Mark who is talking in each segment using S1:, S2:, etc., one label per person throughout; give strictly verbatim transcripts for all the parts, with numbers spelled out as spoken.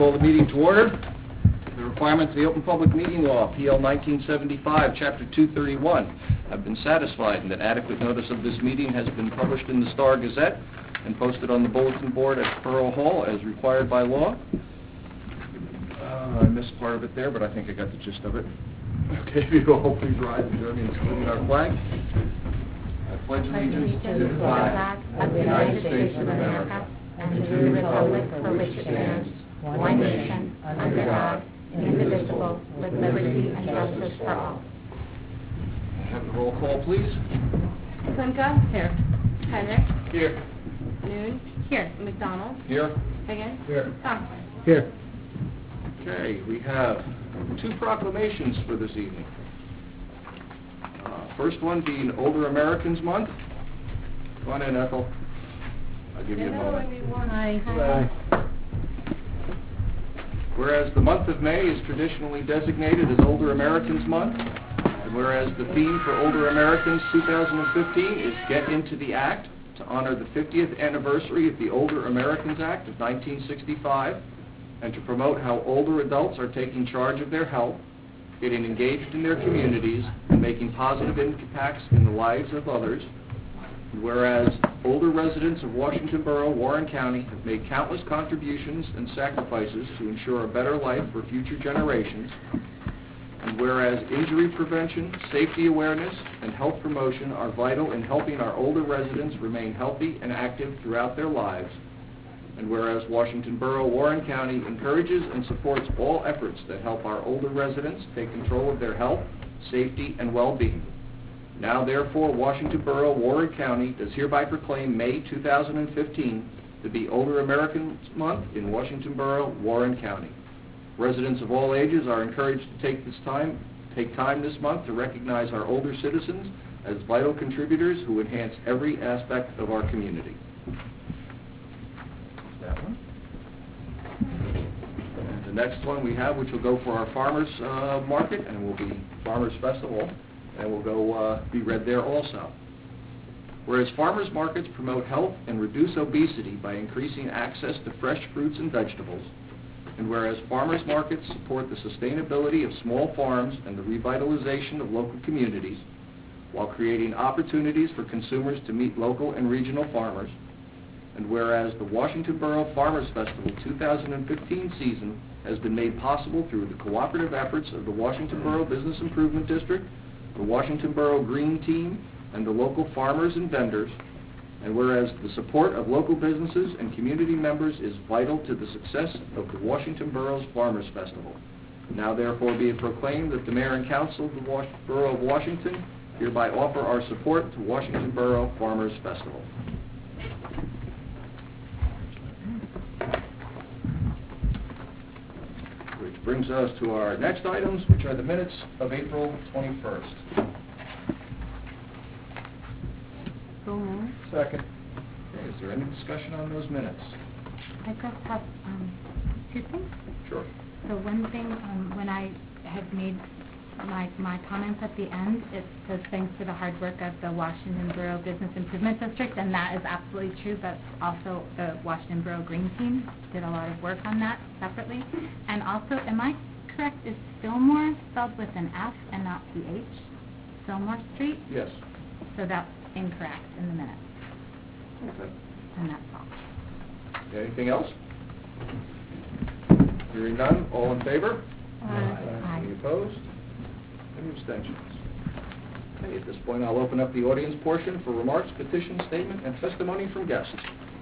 S1: Call the meeting to order. The requirements of the Open Public Meeting Law, P L nineteen seventy-five, Chapter two thirty-one, have been satisfied, and that adequate notice of this meeting has been published in the Star Gazette and posted on the bulletin board at Borough Hall as required by law. Uh, I missed part of it there, but I think I got the gist of it. Okay, if you all please rise and join me in saluting our flag. I pledge allegiance to the flag of the United States of America and to the republic for which it stands, one nation, under God, indivisible, with liberty and justice for all. Have the roll call, please.
S2: Klimka? Here. Henrik?
S1: Here.
S2: Noon? Here. McDonald?
S1: Here.
S2: Higgins?
S1: Here.
S2: Thompson?
S1: Here. Okay, we have two proclamations for this evening. Uh, first one being Older Americans Month. Come on in, Ethel. I'll give you a moment.
S2: Hi.
S1: Hi. Whereas the month of May is traditionally designated as Older Americans Month, and whereas the theme for Older Americans two thousand fifteen is Get Into the Act, to honor the fiftieth anniversary of the Older Americans Act of nineteen sixty-five, and to promote how older adults are taking charge of their health, getting engaged in their communities, and making positive impacts in the lives of others. And whereas older residents of Washington Borough, Warren County have made countless contributions and sacrifices to ensure a better life for future generations. And whereas injury prevention, safety awareness, and health promotion are vital in helping our older residents remain healthy and active throughout their lives. And whereas Washington Borough, Warren County encourages and supports all efforts that help our older residents take control of their health, safety, and well-being. Now, therefore, Washington Borough, Warren County does hereby proclaim May two thousand fifteen to be Older Americans Month in Washington Borough, Warren County. Residents of all ages are encouraged to take this time, take time this month to recognize our older citizens as vital contributors who enhance every aspect of our community. That one. And the next one we have, which will go for our farmers uh, market, and will be Farmers Festival, and will go uh, be read there also. Whereas farmers markets promote health and reduce obesity by increasing access to fresh fruits and vegetables, and whereas farmers markets support the sustainability of small farms and the revitalization of local communities, while creating opportunities for consumers to meet local and regional farmers, and whereas the Washington Borough Farmers Festival two thousand fifteen season has been made possible through the cooperative efforts of the Washington Borough Business Improvement District, the Washington Borough Green Team, and the local farmers and vendors, and whereas the support of local businesses and community members is vital to the success of the Washington Borough's Farmers Festival. Now therefore be it proclaimed that the Mayor and Council of the Was- Borough of Washington hereby offer our support to Washington Borough Farmers Festival. Which brings us to our next items, which are the minutes of April twenty-first.
S2: So moved.
S1: Second. Okay, is there any discussion on those minutes?
S3: I just have um, two things.
S1: Sure.
S3: So one thing, um, when I had made my my comments at the end, it says thanks for the hard work of the Washington Borough Business Improvement District, and that is absolutely true, but also the Washington Borough Green Team did a lot of work on that separately. And also, am I correct, is Fillmore spelled with an F and not P H? Fillmore Street?
S1: Yes.
S3: So that's incorrect in the minutes.
S1: Okay.
S3: And that's all.
S1: Anything else? Hearing none, all in favor?
S3: Aye.
S1: Any opposed? Any abstentions? Okay, at this point, I'll open up the audience portion for remarks, petitions, statement, and testimony from guests.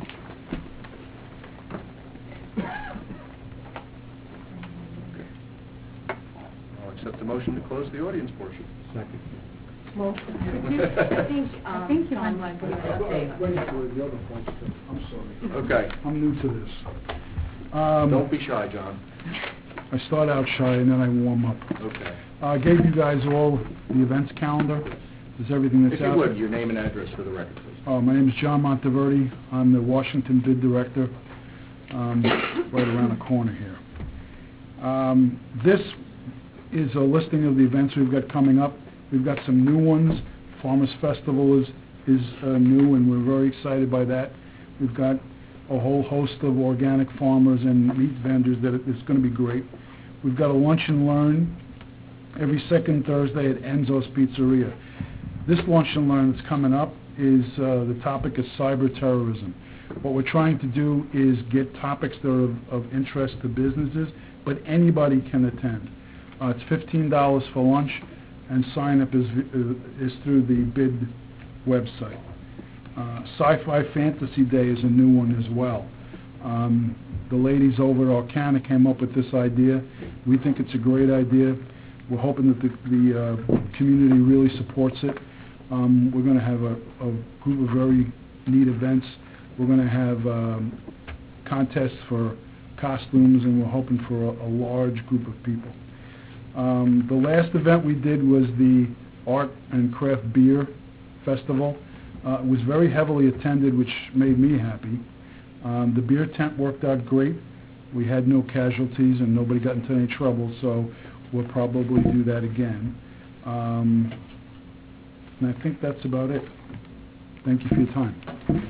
S1: Okay. I'll accept the motion to close the audience portion.
S4: Second.
S2: Well, I think, um,
S3: I think you
S2: Tom
S3: want
S2: might
S3: to
S2: give
S3: give
S2: an
S3: an
S2: update.
S4: Wait for the other points, too. I'm sorry.
S1: Okay.
S4: I'm new to this. Um,
S1: Don't be shy, John.
S4: I start out shy and then I warm up.
S1: Okay.
S4: I gave you guys all the events calendar. There's everything that's
S1: If you
S4: out
S1: would,
S4: there.
S1: your name and address for the record, please.
S4: Uh, my name is John Monteverdi. I'm the Washington Bid Director, um, right around the corner here. Um, this is a listing of the events we've got coming up. We've got some new ones. Farmers Festival is, is uh, new, and we're very excited by that. We've got a whole host of organic farmers and meat vendors that it's going to be great. We've got a lunch and learn every second Thursday at Enzo's Pizzeria. This lunch and learn that's coming up is, uh, the topic is cyber terrorism. What we're trying to do is get topics that are of, of interest to businesses, but anybody can attend. Uh, it's fifteen dollars for lunch, and sign-up is, is through the bid website. Uh, Sci-Fi Fantasy Day is a new one as well. Um, the ladies over at Arcana came up with this idea. We think it's a great idea. We're hoping that the, the uh, community really supports it. Um, we're going to have a, a group of very neat events. We're going to have um, contests for costumes, and we're hoping for a, a large group of people. Um, the last event we did was the Art and Craft Beer Festival. Uh, it was very heavily attended, which made me happy. Um, the beer tent worked out great. We had no casualties and nobody got into any trouble, so we'll probably do that again. Um, and I think that's about it. Thank you for your time.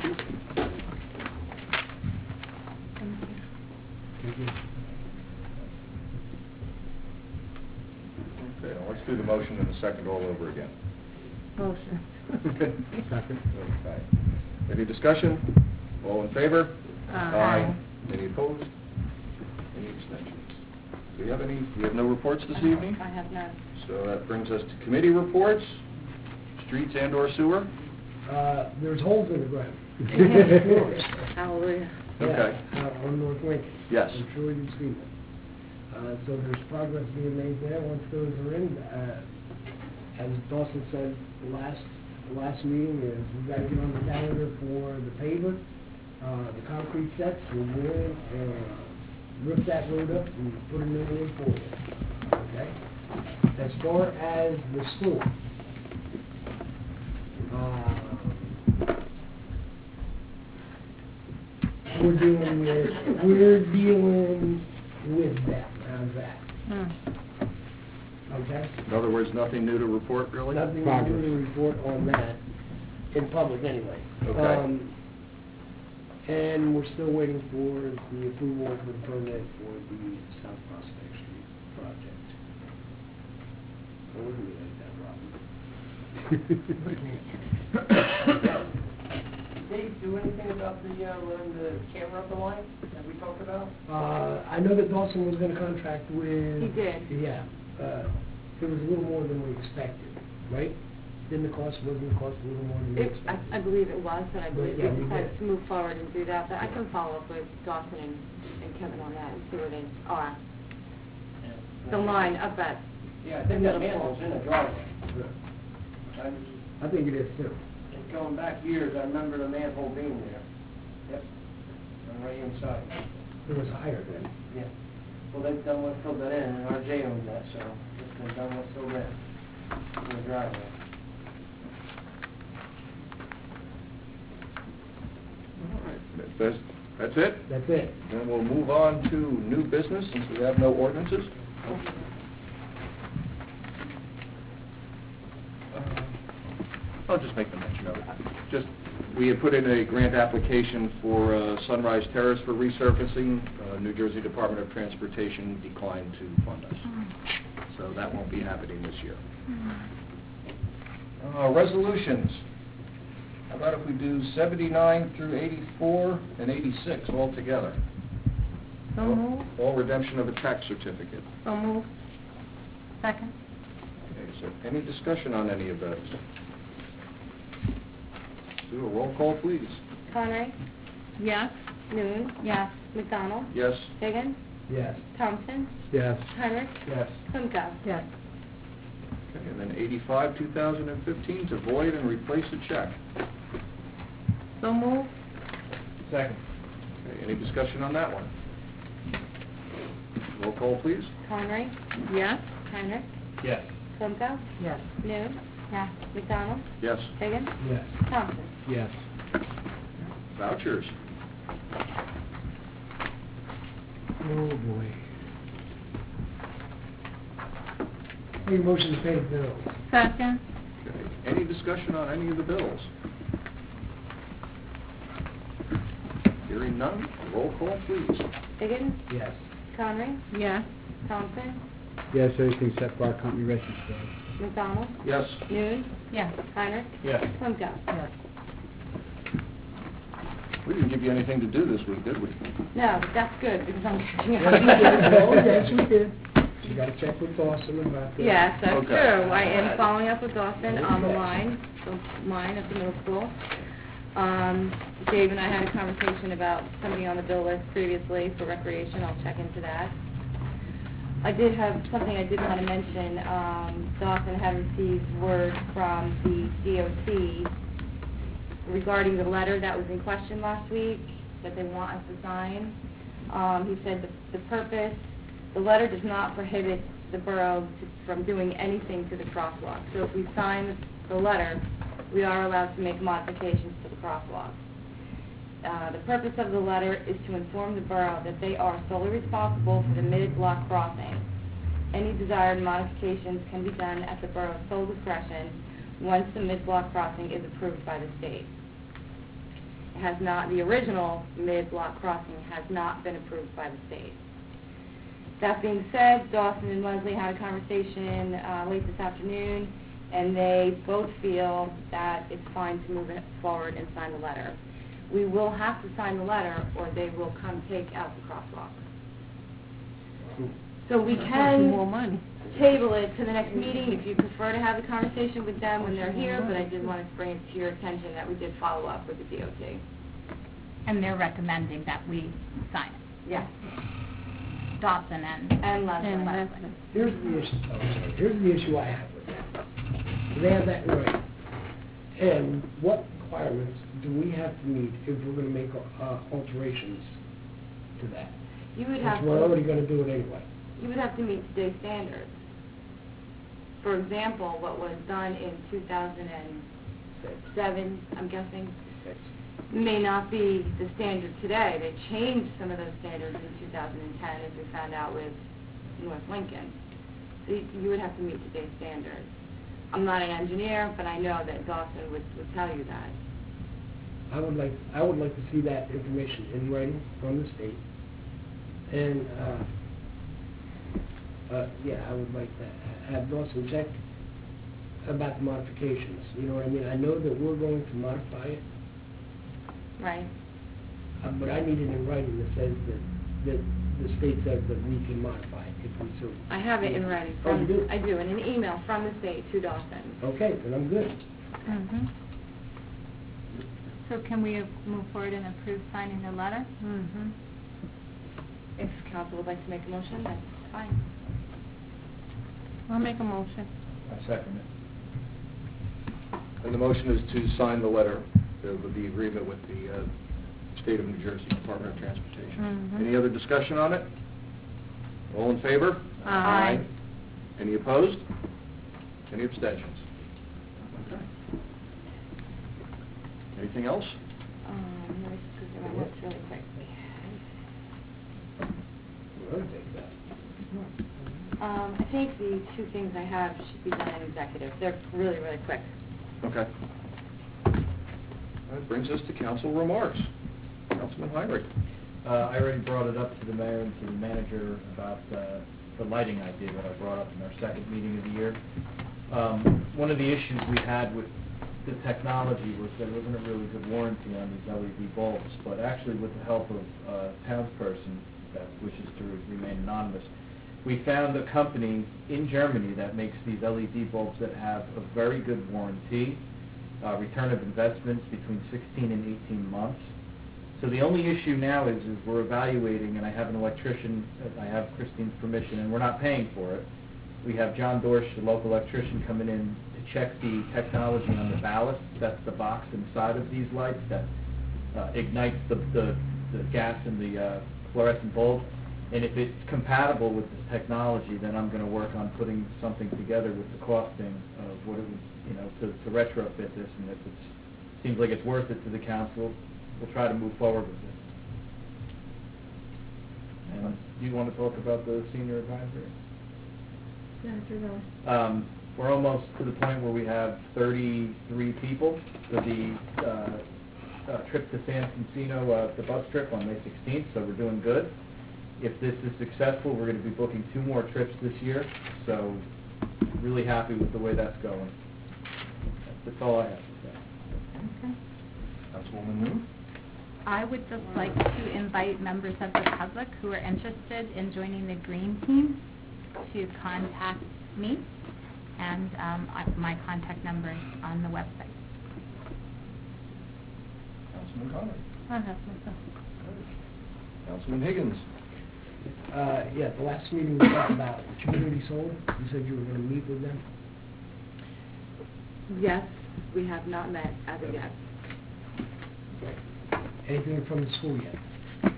S1: Okay, now let's do the motion in a second all over again.
S2: Motion.
S1: Second. Okay. Any discussion? All in favor?
S2: Aye.
S1: Any opposed? Any abstentions? Do we have any, we have no reports this evening?
S2: I have none.
S1: So that brings us to committee reports, streets and or sewer.
S5: Uh, there's holes in the ground.
S2: Hallelujah.
S1: Okay.
S5: Yeah, uh, on North Lincoln.
S1: Yes.
S5: I'm sure you've seen them. Uh, so there's progress being made there. Once those are in, uh, as Dawson said last, last meeting, is we've got to get on the calendar for the paver, uh, the concrete sets, we'll go in and rip that road up and put a new one in for you. Okay? As far as the store, uh, we're dealing with, we're dealing with them. How's that?
S2: Hmm.
S5: Okay?
S1: In other words, nothing new to report, really?
S5: Nothing new to report on that, in public anyway.
S1: Okay.
S5: Um, and we're still waiting for the approval for the permit for the South Prospect Street project. I wouldn't like that, Robin.
S6: Dave, do anything about the, uh, letting the camera up the line that we talked about?
S5: Uh, I know that Dawson was gonna contract with...
S2: He did.
S5: Yeah, uh, it was a little more than we expected, right? Didn't the cost, wasn't the cost a little more than we
S2: It, I,
S5: expected?
S2: I believe it was, but I believe
S5: Yeah,
S2: we
S5: we
S2: decided
S5: did.
S2: to move forward and do that, but I can follow up with Dawson and, and Kevin on that and see where they are. The line up at,
S6: Yeah, I think that manhole's in the driveway. I was,
S5: I think it is too.
S6: and going back years, I remember the manhole being there. Yep. On right inside.
S5: It was higher then.
S6: Yeah. Well, they've done what filled that in, and R J owns that, so they've done what filled in, in the driveway.
S1: All right. That's, that's it?
S5: That's it.
S1: Then we'll move on to new business, since we have no ordinances. Uh, I'll just make the mention of it. Just, we had put in a grant application for uh, Sunrise Terrace for resurfacing. Uh, New Jersey Department of Transportation declined to fund us. So that won't be happening this year. Uh, Resolutions. How about if we do seventy-nine through eighty-four and eighty-six all together?
S2: so move,
S1: All redemption of a tax certificate.
S2: so move.
S3: Second?
S1: Okay, so any discussion on any of those? Do a roll call, please.
S2: Conway,
S3: Yes.
S2: Noon,
S3: Yes.
S2: McDonald,
S1: Yes?
S2: Higgins,
S5: Yes.
S2: Thompson,
S4: Yes.
S2: Henrik,
S5: Yes.
S2: Simco.
S3: Yes.
S1: Okay, and then eighty-five, two thousand fifteen, to void and replace a check.
S2: So move.
S5: Second.
S1: Okay, any discussion on that one? Roll call, please.
S2: Conway,
S3: Yes.
S2: Henrik,
S5: Yes.
S2: Simco,
S3: Yes.
S2: Noon,
S3: Yes.
S2: McDonald,
S1: Yes.
S2: Higgins,
S5: Yes.
S2: Thompson.
S5: Yes.
S1: Vouchers.
S5: Oh, boy. Make a motion to pay the bills.
S3: Second?
S1: Okay, any discussion on any of the bills? Hearing none, roll call, please.
S2: Higgins?
S5: Yes.
S2: Conry?
S3: Yes.
S2: Thompson?
S7: Yes, everything except for our company registered.
S2: McDonald?
S1: Yes.
S2: News?
S3: Yes.
S2: Heinrich?
S1: Yes.
S2: Lemko?
S3: Yes.
S1: We didn't give you anything to do this week, did we?
S2: No, but that's good, because I'm catching
S5: Yes, we did.
S2: up.
S5: Oh, yes, we did. You gotta check with Dawson about that.
S2: Yes, that's
S1: Okay.
S2: true. I am following up with Dawson on the
S5: Okay.
S2: line, the line at the middle school. Um, Dave and I had a conversation about somebody on the bill list previously for recreation. I'll check into that. I did have something I did want to mention. Um, Dawson had received word from the D O T regarding the letter that was in question last week that they want us to sign. Um, he said the, the purpose, the letter does not prohibit the borough to, from doing anything to the crosswalk. So if we sign the letter, we are allowed to make modifications to the crosswalk. Uh, the purpose of the letter is to inform the borough that they are solely responsible for the mid-block crossing. Any desired modifications can be done at the borough's sole discretion once the mid-block crossing is approved by the state. It has not, the original mid-block crossing has not been approved by the state. That being said, Dawson and Leslie had a conversation uh, late this afternoon, and they both feel that it's fine to move it forward and sign the letter. We will have to sign the letter, or they will come take out the crosswalk. So we can
S3: More money.
S2: table it to the next meeting if you prefer to have the conversation with them when they're here, but I did want to bring it to your attention that we did follow up with the D O T.
S3: And they're recommending that we sign it.
S2: Yes.
S3: Dawson and...
S2: And Leslie.
S3: And Leslie.
S5: Here's the issue, oh, sorry, here's the issue I have with that. So they have that in writing. And what requirements do we have to meet if we're gonna make, uh, alterations to that?
S2: You would
S5: Which
S2: have
S5: we're already
S2: to,
S5: gonna do it anyway.
S2: you would have to meet today's standards. For example, what was done in two thousand seven, I'm guessing,
S5: Six.
S2: may not be the standard today. They changed some of those standards in two thousand ten, as we found out with North Lincoln. So you, you would have to meet today's standards. I'm not an engineer, but I know that Dawson would, would tell you that.
S5: I would like, I would like to see that information in writing from the state. And, uh, uh, yeah, I would like to ha- have Dawson check about the modifications, you know what I mean? I know that we're going to modify it,
S2: Right?
S5: uh, but I need it in writing that says that, that the state says that we can modify it if we so.
S2: I have it in writing
S5: Oh,
S2: from,
S5: you do?
S2: I do, in an email from the state to Dawson.
S5: Okay, then I'm good.
S3: Mm-hmm. So can we move forward and approve signing the letter? Mm-hmm.
S2: If council would like to make a motion, that's fine.
S3: I'll make a motion.
S7: I second it.
S1: And the motion is to sign the letter of the agreement with the uh, State of New Jersey Department of Transportation.
S3: Mhm.
S1: Any other discussion on it? All in favor?
S3: Aye.
S1: Any opposed? Any abstentions? Okay. Anything else?
S2: Um, let me just go through my notes really quick.
S5: We're gonna take that.
S2: Um, I think the two things I have should be done in executive. They're really, really quick.
S1: Okay. That brings us to council remarks. Councilman Heinrich.
S7: Uh, I already brought it up to the mayor and to the manager about uh, the lighting idea that I brought up in our second meeting of the year. Um, one of the issues we had with the technology was there wasn't a really good warranty on these L E D bulbs, but actually with the help of a townsperson that wishes to remain anonymous, we found a company in Germany that makes these L E D bulbs that have a very good warranty, uh, return of investments between sixteen and eighteen months. So the only issue now is, is we're evaluating, and I have an electrician, I have Christine's permission, and we're not paying for it. We have John Dorsch, the local electrician, coming in to check the technology on the ballast. That's the box inside of these lights that uh, ignites the, the, the gas in the uh, fluorescent bulb. And if it's compatible with this technology, then I'm going to work on putting something together with the costing of what it would, you know, to, to retrofit this. And if it seems like it's worth it to the council, we'll try to move forward with it. And do you want to talk about the senior advisory? Um, we're almost to the point where we have thirty-three people. So the uh, uh, trip to San Encino, uh, the bus trip on May sixteenth, so we're doing good. If this is successful, we're going to be booking two more trips this year, so really happy with the way that's going. That's all I have to say.
S3: Okay.
S1: Councilwoman Moon?
S3: I would just like to invite members of the public who are interested in joining the Green Team to contact me, and um, I- my contact number is on the website.
S1: Councilman Conley?
S3: I'll have myself.
S1: Councilman Higgins?
S5: Uh, yeah, the last meeting we talked about community solar, you said you were gonna meet with them?
S2: Yes, we have not met as of yet.
S5: Anything from the school yet?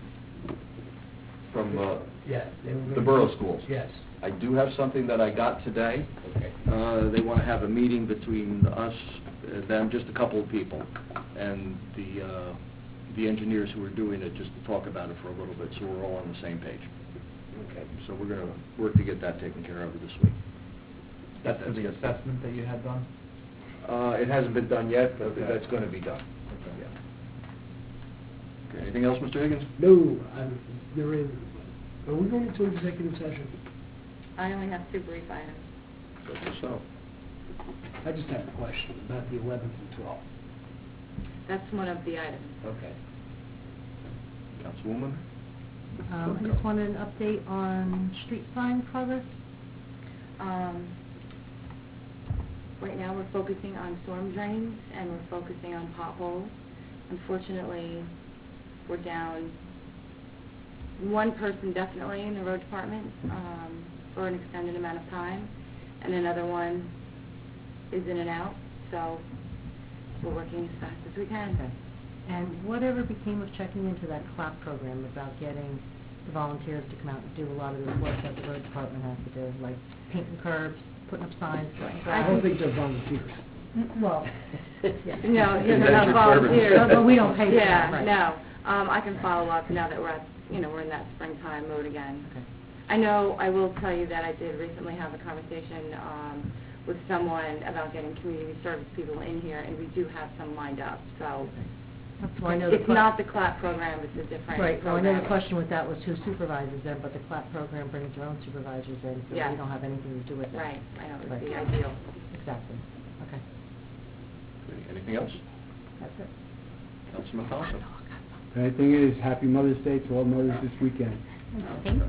S1: From uh,
S5: Yeah. they were
S1: the
S5: gonna-
S1: borough schools?
S5: Yes.
S1: I do have something that I got today.
S5: Okay.
S1: Uh, They want to have a meeting between us, uh, them, just a couple of people, and the uh, the engineers who are doing it, just to talk about it for a little bit, so we're all on the same page.
S5: Okay.
S1: So we're going to work to get that taken care of this week.
S7: That's for the assessment that you had done?
S1: Uh, It hasn't been done yet, but
S7: Okay.
S1: that's going to be done.
S7: Okay.
S1: Yeah. Okay, anything else, Mister Higgins?
S5: No, I'm, there is, are we going into executive session?
S2: I only have two brief items.
S1: So, so.
S5: I just have a question about the eleventh and twelfth.
S2: That's one of the items.
S5: Okay.
S1: Councilwoman?
S8: Um, I just wanted an update on street sign progress.
S2: Um, Right now, we're focusing on storm drains, and we're focusing on potholes. Unfortunately, we're down one person definitely in the road department um, for an extended amount of time, and another one is in and out, so we're working as fast as we can.
S8: Okay. And whatever became of checking into that CLAP program about getting the volunteers to come out and do a lot of the work that the road department has to do, like painting curbs, putting up signs, cutting
S5: I
S8: grass?
S5: don't think they're volunteers.
S8: Well,
S2: No,
S1: Indentured
S2: you're not
S1: servants.
S2: volunteers.
S8: But- but we don't pay for
S2: Yeah,
S8: that, right.
S2: no. Um, I can follow up now that we're at, you know, we're in that springtime mode again.
S8: Okay.
S2: I know, I will tell you that I did recently have a conversation um, with someone about getting community service people in here, and we do have some lined up, so.
S8: That's why I know the
S2: It's
S8: que-
S2: not the CLAP program, it's a different
S8: Right, well, I know the
S2: program.
S8: question with that was who supervises them, but the CLAP program brings their own supervisors in, so
S2: Yeah.
S8: we don't have anything to do with that.
S2: Right, I know, it would be
S8: Right.
S2: ideal.
S8: Exactly. Okay,
S1: Okay, anything else?
S8: that's it.
S1: Councilman Thompson?
S9: The only thing is, happy Mother's Day to all mothers this weekend.
S3: Thanks.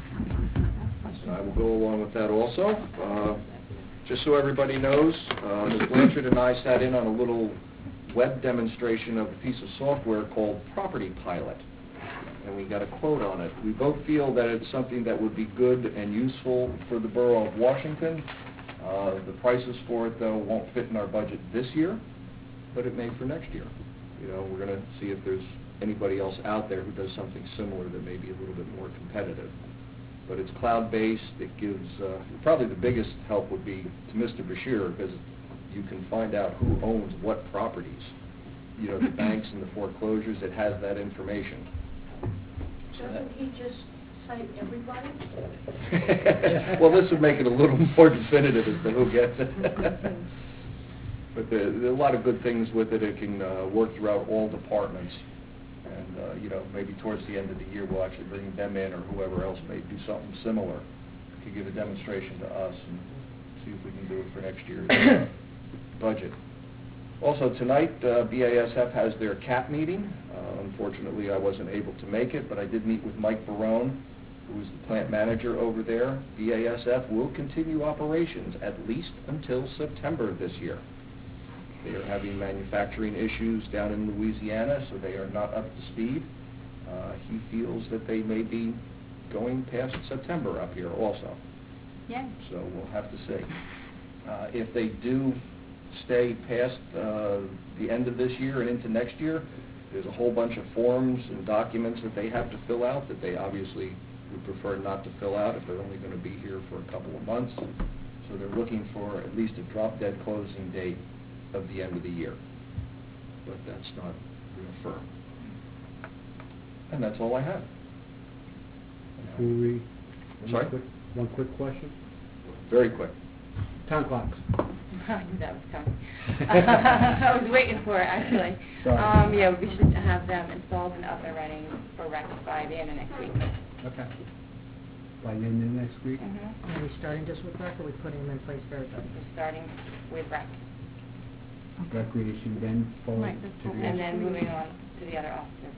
S1: I will go along with that also. Uh, Just so everybody knows, uh, Miz Blanchard and I sat in on a little web demonstration of a piece of software called Property Pilot, and we got a quote on it. We both feel that it's something that would be good and useful for the borough of Washington. Uh, The prices for it, though, won't fit in our budget this year, but it may for next year. You know, we're going to see if there's anybody else out there who does something similar that may be a little bit more competitive. But it's cloud-based. It gives, uh, probably the biggest help would be to Mister Bashir, because you can find out who owns what properties. You know, the banks and the foreclosures, it has that information. So that-
S8: Doesn't he just cite everybody?
S1: Well, this would make it a little more definitive as to who gets it. But there, there are a lot of good things with it. It can uh, work throughout all departments. And, uh, you know, maybe towards the end of the year, we'll actually bring them in, or whoever else may do something similar. Could give a demonstration to us and see if we can do it for next year's budget. Also, tonight, uh, B A S F has their C A P meeting. Uh, Unfortunately, I wasn't able to make it, but I did meet with Mike Barone, who is the plant manager over there. B A S F will continue operations at least until September this year. They are having manufacturing issues down in Louisiana, so they are not up to speed. Uh, he feels that they may be going past September up here also.
S3: Yeah.
S1: So we'll have to see. Uh, if they do stay past uh, the end of this year and into next year, there's a whole bunch of forms and documents that they have to fill out that they obviously would prefer not to fill out if they're only going to be here for a couple of months. So they're looking for at least a drop-dead closing date of the end of the year. But that's not real firm. And that's all I have.
S9: Before we,
S1: Sorry?
S9: one quick, one quick question.
S1: Very quick.
S9: Town clocks.
S2: I knew that was coming. I was waiting for it, actually.
S4: Sorry.
S2: Um, yeah, we should have them installed and up and running for rec by the end of next week.
S9: Okay. By the end of next week?
S2: Mm-hmm.
S8: Are we starting just with rec, or are we putting them in place for everybody?
S2: We're starting with rec,
S9: Recreation then forward
S3: Right, that's
S9: to
S3: what
S9: the...
S3: we-
S2: and then moving on to the other offices.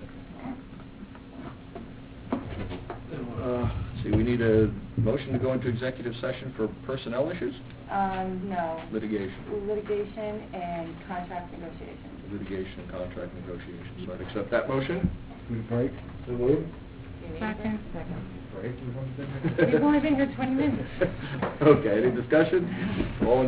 S1: Uh, See, we need a motion to go into executive session for personnel issues,
S2: Um, no.
S1: litigation,
S2: Litigation and contract negotiations.
S1: litigation and contract negotiations. So I'd accept that motion.
S9: We break?
S1: So moved.
S2: Do you need
S3: Second.
S2: it?
S1: Great, we've only been here-
S2: We've only been here twenty minutes.
S1: Okay, any discussion? All in